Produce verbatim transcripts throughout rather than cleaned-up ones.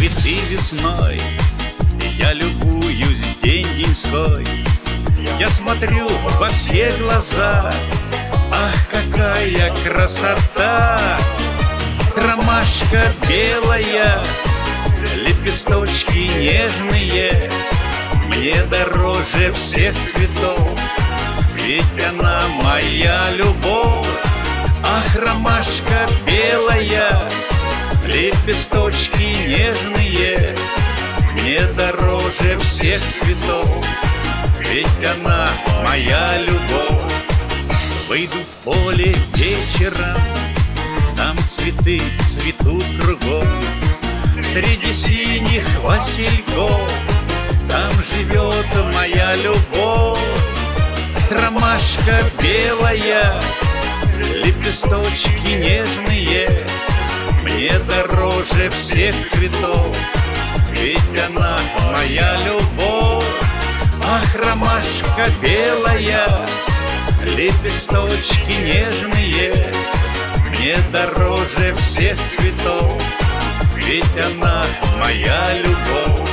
цветы весной, я любуюсь день-деньской. Я смотрю во все глаза, ах, какая красота! Ромашка белая, лепесточки нежные, мне дороже всех цветов, ведь она моя любовь. Ах, ромашка белая, лепесточки нежные, мне дороже всех цветов, ведь она моя любовь. Выйду в поле вечером, там цветы цветут кругом. Среди синих васильков там живет моя любовь. Ромашка белая, лепесточки нежные, мне дороже всех цветов, ведь она моя любовь. Ах, ромашка белая, лепесточки нежные, мне дороже всех цветов, ведь она моя любовь.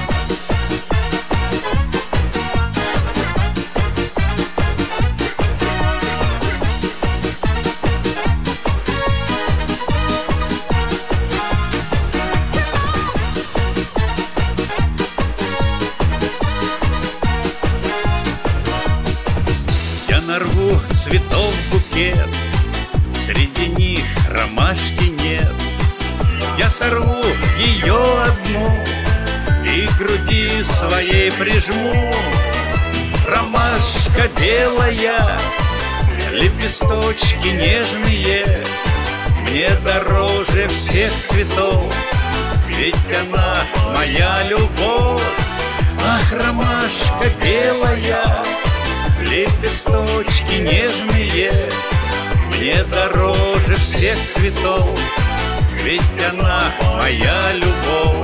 Я нарву цветов букет, среди них ромашки нет. Я сорву ее одну и к груди своей прижму. Ромашка белая, лепесточки нежные, мне дороже всех цветов, ведь она моя любовь. Ах, ромашка белая, лепесточки нежные, мне дороже всех цветов, ведь она моя любовь.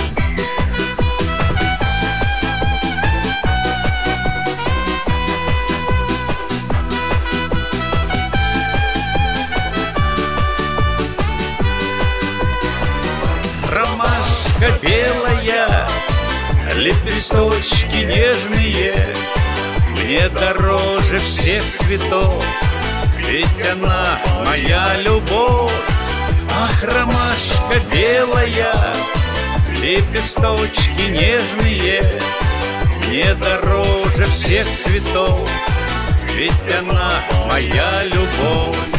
Ромашка белая, лепесточки нежные, мне дороже всех цветов, ведь она моя любовь. Ах, ромашка белая, лепесточки нежные, мне дороже всех цветов, ведь она моя любовь.